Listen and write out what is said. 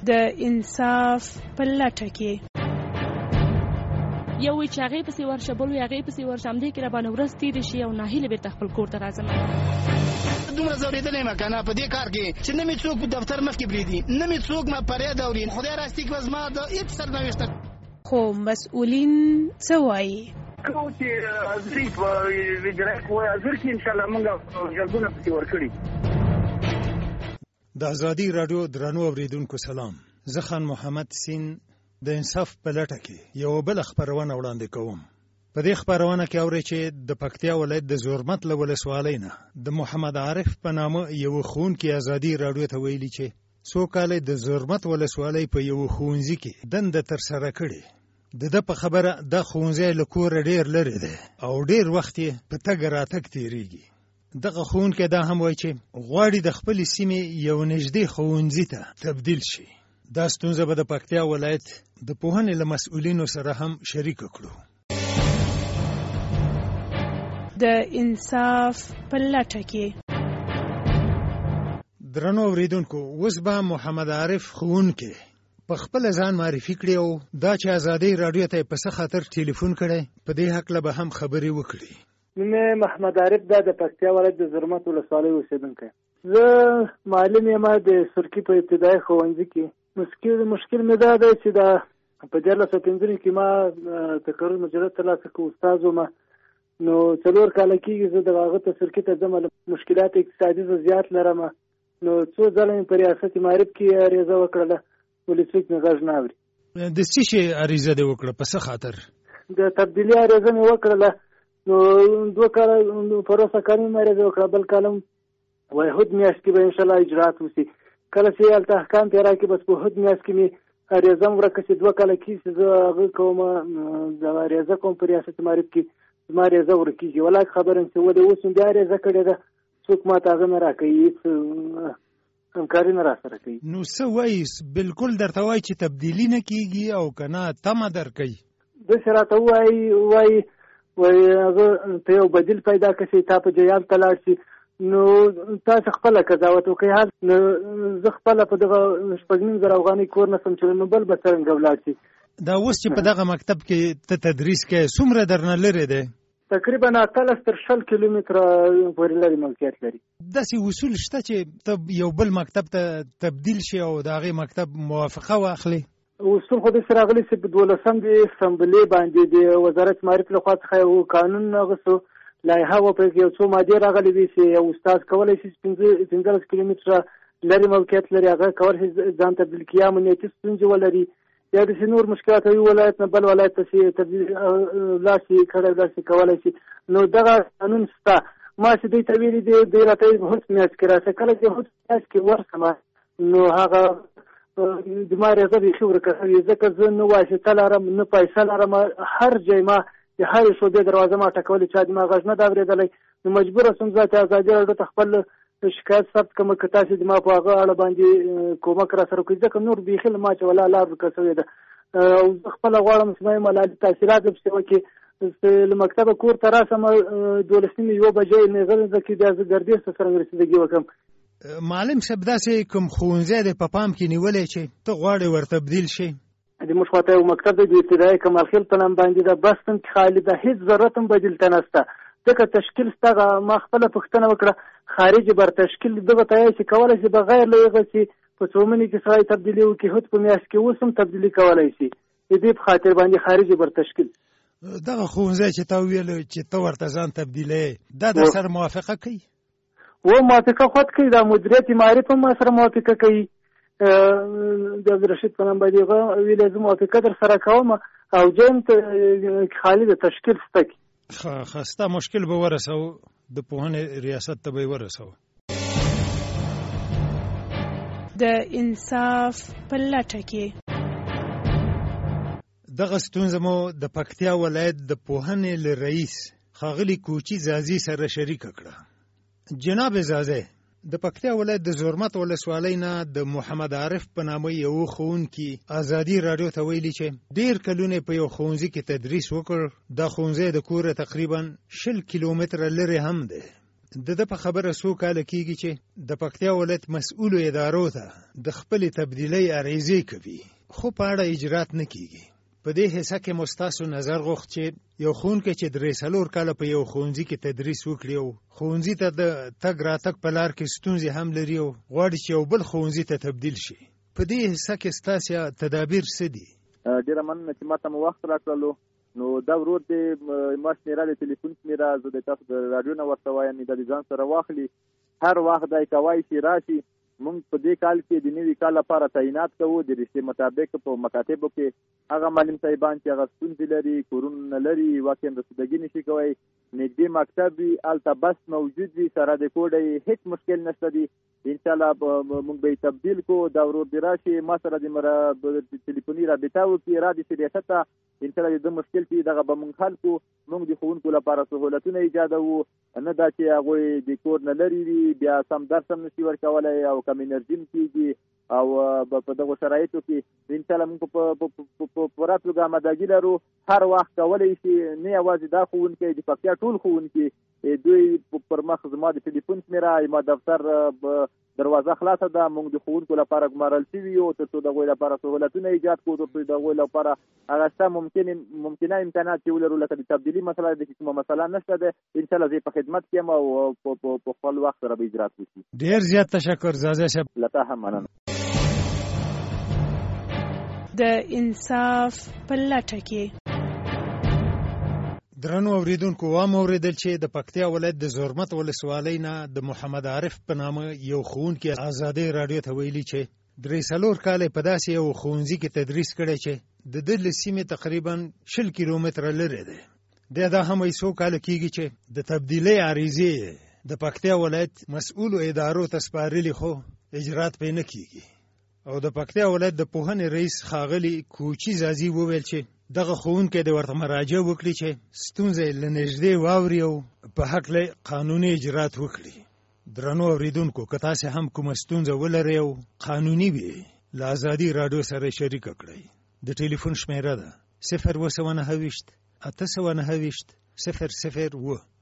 د انصاف په لټه کې. یو وی چې هغې پسې ورشه، بل وی هغې پسې ورشه، همدې کې راباندې ورځ تېرې شي او ناهیله بېرته خپل کور ته راځم. دومره ځورېدلی یم که نه په دې کار کې چې نه مې څوک په دفتر مخکې پرېږدي، نه مې څوک ما فریاد اوري. خدای راستي که زما د هېڅ سرنوشته خو مسؤلین څه وایي؟ کوم چې حاضري په اجرایه قوه حاضر کړي انشاءالله موږ جلبونه پسې ورکړي. د ازادي راډیو درنو اورېدونکو سلام. زه خان محمد سین د انصاف په لټه کې یو بل خبرونه وړاندې کوم. په دې خبرونه کې اوري چې د پکتیا ولایت د زورمت له ولسوالۍ نه د محمد عارف په نامه یو ښوونکی ازادي راډیو ته ویلي چې څو کاله د زورمت ولسوالۍ په یو ښوونځي کې دنده ترسره کړې. د په خبره د ښوونځي له کوره ډېر لرې دی او ډېر وخت یې په تګ راتګ تېرېږي. دغه ښوونکی دا هم وایي چې غواړي د خپلې سیمې یو نږدې ښوونځي ته تبدیل شي. دا ستونزه به د پکتیا ولایت د پوهنې له مسؤلینو سره هم شریک کړو. د انصاف په لټه کې. درنو اورېدونکو، اوس به محمد عارف ښوونکی په خپل ځان معرفي کړي او دا چې ازادي راډیو ته په څه خاطر ټلیفون کړی په دې هکله به هم خبرې وکړي. مې محمد عارف دا د پکتیا ولایت د زرمت ولسوالۍ اوسېدونکی. زه معلم یم د سرکي په ابتدایي ښوونځي کې. مشکل مې دا دی چې دا په 1415 کې ما تقرر مجرد ترلاسه کړ، استاد وم. نو 4 کاله کېږي زه د هغه ته سرکي ته ځم. مشکلات اقتصادي زه زیات لرم. نو څو ځله مې په ریاست معارف کې عریضه وکړله، ولې څوک مې غږ نه اوري. د څه شي عریضه دې وکړه؟ په څه خاطر؟ د تبدیلي عریضه مې وکړله. نو 2 کاله پروسه کاري مې عریضه وکړه، بل کالم وحد میاشت کې به انشاءالله اجرات وشي. کله چې هلته احکام تېر کړي بس په حد میاشت کې مې عریضه ورکړه چې 2 کاله کېږي چې زه هغه کوم د عریضه کوم په ریاست معارف کې زما عریضه ورکېږي. ولا خبره یم چې ولې اوس مې بیا عریضه کړې ده، څوک ما ته هغه نه راکوي، هېڅ همکاري نه راسره کوي. نو څه وایي؟ بلکل درته وایي چې تبدیلي نه کېږي او که نه تمه درکوي؟ داسې راته وایي هغه ته یو بدیل پیدا کړي چې تا په جیال ته لاړ شي. نو تاسو خپله قضاوت وکړئ. نو زه خپله په دغه 9,000 افغانۍ کور نه سم چلو، نو بل به څرنګه ولاړ شي. دا اوس چې په دغه مکتب کې ته تدریس کوې څومره درنه لرې دی؟ تقریبا 18 تر 20 کیلومتره پورې لرې موقعیت لري. داسې اصول شته چې ته یو بل مکتب ته تبدیل شي او د هغې مکتب موافقه واخلي؟ اصول خو داسې راغلي چې په 12 د اسمبلې باندې د وزارت معارف لخوا څخه یو قانون اغوستو، لایحه و په یو څو مادې راغلي دي چې یو استاد کولی شي 15 کیلومتره لرې موقعیت لري، هغه کولی شي ځان تبدیل کړي، امنیتي ستونزې ولري یا داسې نور مشکلات وي ولایت نه بل ولایت ته چې تبدیل لاړ شي داسې کولی شي. نو دغه قانون شته. ما چې دوی ته ویلي دي دوی راته هوڅ میاشت کې راشه، کله چې هوڅ میاشت کې ورشم نو هغه د ما عریضه بیخي ورکوي، ځکه زه نه واسطه لرم نه پیسه لرم. هر ځای ما د هرې شعبې دروازه ما ټکولې، چا د ما غږ نه ده اورېدلی. نو مجبوره شوم زه چې ازادي راډیو ته خپل شکایت ثبت کړم که تاسې د ما په هغه اړه باندې کومک راسره وکړئ، ځکه نور بیخي له ما چې ولا لار ورکه شوې ده. او زه خپله غواړم چې ما مالي تحصیلات پسې وکړي، له مکتبه کور ته راسم 12 بجې نېغه کې بیا زه ګردیز ته څرنګه رسیدګي وکړم. معلم صاحب داسې کوم ښوونځی دی په پام کې نیولی چې ته غواړې ورتبدیل شي؟ د موږ خواته یو مکتب دی د ابتدایي کمالخیل په نام باندې ده، بس هم خالي ده، هېڅ ضرورت هم بدیل ته نشته. ځکه تشکیل شته. ما خپله پوښتنه وکړه خارجي بر تشکیل دغه ته یې چې کولی شي بغیر له هغه چې په څو منې کې سړی تبدیلي وکړي، هوڅ په میاشت کې اوس هم تبدیلي کولی شي. د دې په خاطر باندې خارجي بر تشکیل. دغه ښوونځی چې تا وویل چې ته ورته ځان تبدیلوې دا در سره موافقه کوي؟ موافقه خود کوي. دا مدیریت معارف هم ما سره موافقه کوي. د عبدالرشید په نام باندې هغه ویلې زه موافقه در سره کوم او جیم خالي د تشکیل شته کې. ښه ستا مشکل به ورسوو، د پوهنې ریاست ته به یې ورسوو. د انصاف په لټه کې. دغه ستونزه مو د پکتیا ولایت د پوهنې له رئیس ښاغلي کوچي زازي سره شریکه کړه. جناب زازي د پکتیا ولایت د زورمت ولسوالۍ نه د محمد عارف په نامه یو ښوونکي ازادي راډیو ته ویلي چې ډېر کلونه په یو ښوونځي کې تدریس وکړ. دا ښوونځی د کوره تقریبا 20 کیلومتره لرې هم دی. د په خبره څو کاله کېږي چې د پکتیا ولایت مسؤلو ادارو ته د خپلې تبدیلۍ عریضې کوي، خو په اړه اجرات نه کېږي. په دې حصه کې مو ستاسو نظر غوښت چې یو ښوونکی چې 3 کاله په یو ښوونځي کې تدریس وکړي او ښوونځي ته د تګ راتګ په لار کې ستونزې هم لري او غواړي چې یو بل ښوونځي ته تبدیل شي، په دې حصه کې ستاسو تدابیر څه دي؟ ډېره مننه چې ماته مو وخت راکړلو. نو دا ورور دی ما شمیره د تلیفون شمیره زه د تاسو د راډیو نه ورته وایم د ځان سره واخلي، هر وخت دی کوای شي راشي. موږ په دې کال کې د نوي کال لپاره تعینات کوو د رشتې مطابق په مکاتبو کې هغه معلم صاحبان چې هغه ستونزې لري، کورونه نه لري، واقعا رسیدګي نشي کوی، نږدې مکتب وي هلته بس موجود وي، سره د کوډه هیڅ مشکل نشته دی. انشاءالله موږ به تبدیل کو. دا ورور دی راشي ما سره د تلیفوني رابطه وکړي، را دي ریاست ته انشاءالله د مشکل چې دغه به موږ حل کو. موږ د ښوونکو لپاره سهولتونه ایجادوو، نه دا چې هغوی د کور نه لرې وي بیا سم درس هم نشي ورکولی او کم انرژي هم کېږي او په دغو شرایطو کې انشاءالله موږ په پوره توګه آمادګي لرو. هر وخت کولی شي، نه یوازې دا ښوونکی د پکتیا ټول ښوونکي دوی پر مخ زما د ټلیفون شمېره ما دفتر دروازه خلاصه ده. موږ د ښوونکو لپاره ګمارل شوي یو تر څو د هغوی لپاره سهولتونه ایجاد کړو، تر څو د هغوی لپاره هغه شته ممکنه امکانات چې ولرو لکه د تبدیلي مسله د کومه مسله نشته ده. انشاءالله زه په خدمت کې یم او په خپل وخت سره به اجرات وشي. ډېر زیات تشکر زازا صاحب. له تا هم مننه. د انصاف په لټه کې درنو اوریدونکو وام اوریدل چې د پکتیا ولایت د زرمت ولسوالۍ نه د محمد عارف په نامه یو ښوونکی ازادۍ راډیو ته ویلي چې 3 کاله په داسې یو ښوونځي کې تدریس کړی چې د دې له سیمې تقریبا 20 کیلومتره لرې دی. دا هم یې څو کاله کېږي چې د تبدیلۍ عریضې د پکتیا ولایت مسؤلو ادارو ته سپارلي خو اجرات پرې نه کېږي. او د پکتیا ولایت د پوهنې رئیس ښاغلي کوچي زازي وویل چې دغه ښوونکی د ورته مراجعه وکړي چې ستونزه یې له نږدې واوري او په هکله قانوني اجرات وکړي. درنو اوریدونکو که تاسې هم کومه ستونزه ولرئ او قانوني وي له ازادي راډیو سره شریکه کړئ. د ټلیفون شمیره ده 029 829 00 0